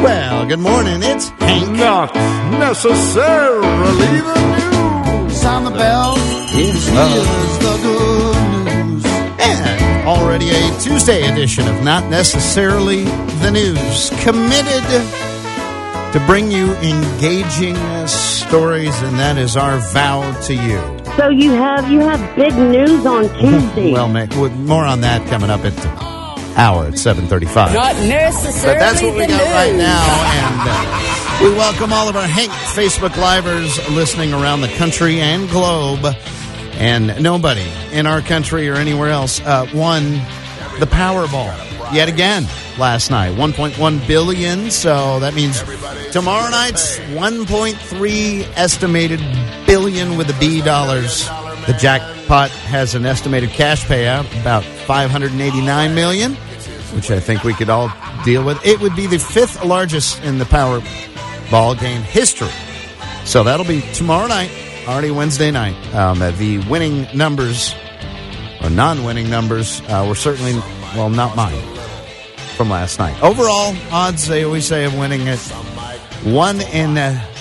Well, good morning. It's Hank. Not necessarily the news. Sound the bell. Here's the good news. And already a Tuesday edition of Not Necessarily the News. Committed to bring you engaging stories, and that is our vow to you. So you have big news on Tuesday. Well, more on that coming up at the hour at 7:35. Not necessarily. But that's what we the got news. right now, and we welcome all of our Hank Facebook Livers listening around the country and globe. And nobody in our country or anywhere else won the Powerball yet again last night. 1.1 billion. So that means tomorrow night's 1.3 estimated billion with the B dollars. The jackpot has an estimated cash payout about $589 million, which I think we could all deal with. It would be the fifth largest in the Powerball game history. So that'll be tomorrow night, already Wednesday night. The winning numbers, or non-winning numbers, were certainly, well, not mine from last night. Overall, odds, they always say, of winning at 1 in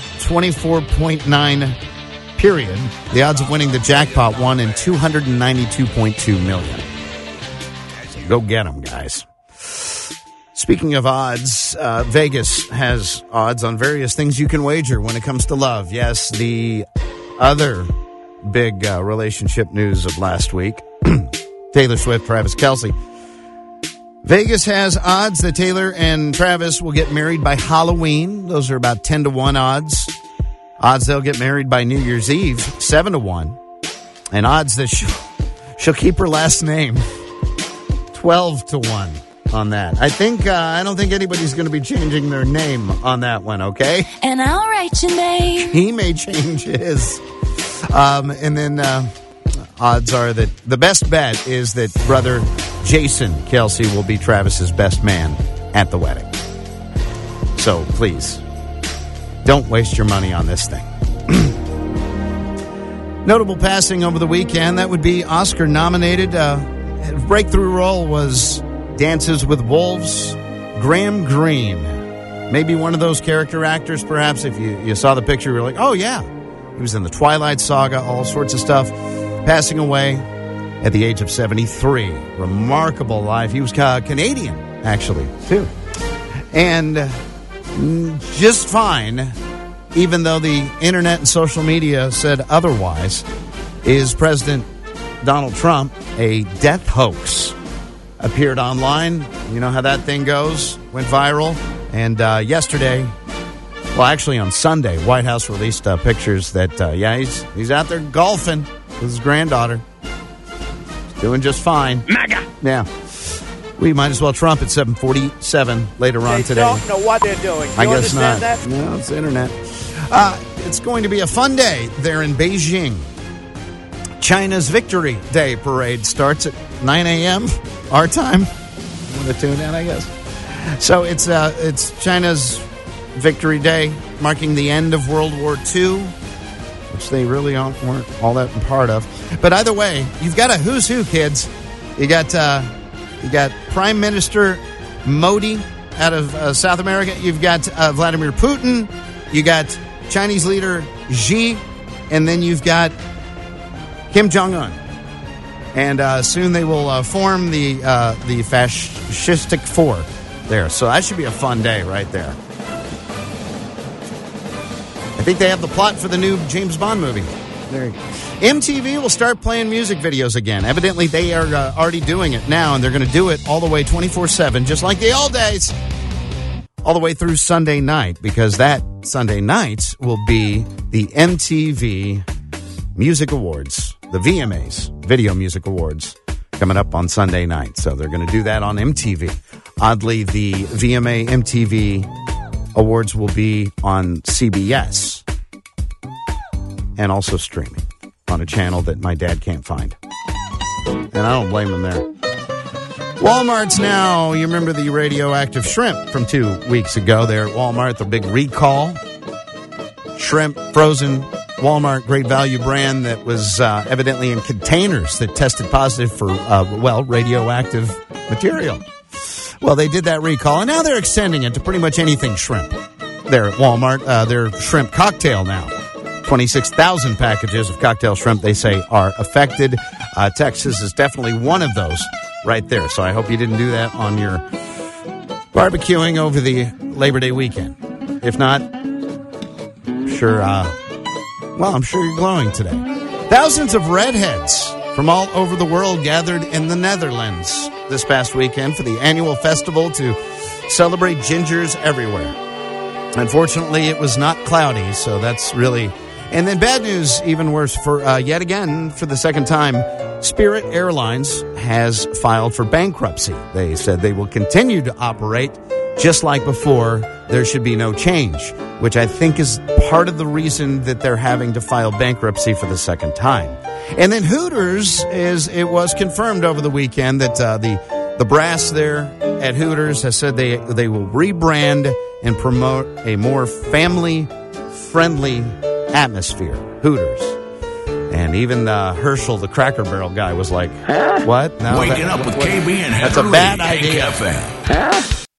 24.9 period. The odds of winning the jackpot 1 in 292.2 million. Go get them, guys. Speaking of odds, Vegas has odds on various things you can wager when it comes to love. Yes, the other big relationship news of last week, Taylor Swift, Travis Kelce. Vegas has odds that Taylor and Travis will get married by Halloween. Those are about 10-1 odds. Odds they'll get married by New Year's Eve, 7-1. And odds that she'll keep her last name, 12-1 on that. I don't think anybody's going to be changing their name on that one, okay? And I'll write your name. He may change his. And then odds are that the best bet is that brother Jason Kelce will be Travis's best man at the wedding. So please, don't waste your money on this thing. Notable passing over the weekend, that would be Oscar-nominated. Breakthrough role was Dances with Wolves. Graham Greene. Maybe one of those character actors, perhaps. If you saw the picture, you were like, oh, yeah. He was in the Twilight Saga, all sorts of stuff. Passing away at the age of 73. Remarkable life. He was Canadian, actually, too. And just fine, even though the internet and social media said otherwise, is President Donald Trump. A death hoax appeared online. You know how that thing goes. Went viral. And yesterday, well, actually on Sunday, White House released pictures that, he's out there golfing with his granddaughter. He's doing just fine. MAGA! Yeah. We might as well Trump at 7:47 later on today. They don't know what they're doing. I guess not. That? No, it's the internet. It's going to be a fun day there in Beijing. China's Victory Day parade starts at 9 a.m. our time. Want to tune in, I guess. So it's China's Victory Day, marking the end of World War II, which they really weren't all that part of. But either way, you've got a who's who, kids. You got Prime Minister Modi out of South America. You've got Vladimir Putin. You got Chinese leader Xi, and then you've got Kim Jong-un. And soon they will form the fascistic four there. So that should be a fun day right there. I think they have the plot for the new James Bond movie. There you go. MTV will start playing music videos again. Evidently, they are already doing it now, and they're going to do it all the way 24/7, just like the old days, all the way through Sunday night, because that Sunday night will be the MTV Music Awards, the VMAs, Video Music Awards, coming up on Sunday night. So they're going to do that on MTV. Oddly, the VMA MTV Awards will be on CBS and also streaming on a channel that my dad can't find. And I don't blame him there. Walmart's now, you remember the radioactive shrimp from 2 weeks ago there at Walmart, the big recall. Shrimp, frozen, Walmart Great Value brand that was evidently in containers that tested positive for, radioactive material. Well, they did that recall, and now they're extending it to pretty much anything shrimp. There at Walmart, their shrimp cocktail now. 26,000 packages of cocktail shrimp, they say, are affected. Texas is definitely one of those right there. So I hope you didn't do that on your barbecuing over the Labor Day weekend. If not, I'm sure you're glowing today. Thousands of redheads from all over the world gathered in the Netherlands this past weekend for the annual festival to celebrate gingers everywhere. Unfortunately, it was not cloudy, so that's really... And then bad news, even worse, for yet again, for the second time, Spirit Airlines has filed for bankruptcy. They said they will continue to operate just like before. There should be no change, which I think is part of the reason that they're having to file bankruptcy for the second time. And then Hooters, it was confirmed over the weekend that the brass there at Hooters has said they will rebrand and promote a more family-friendly atmosphere. Hooters. And even Herschel, the Cracker Barrel guy, was like, what? No, Waking up with KB and that's a bad idea.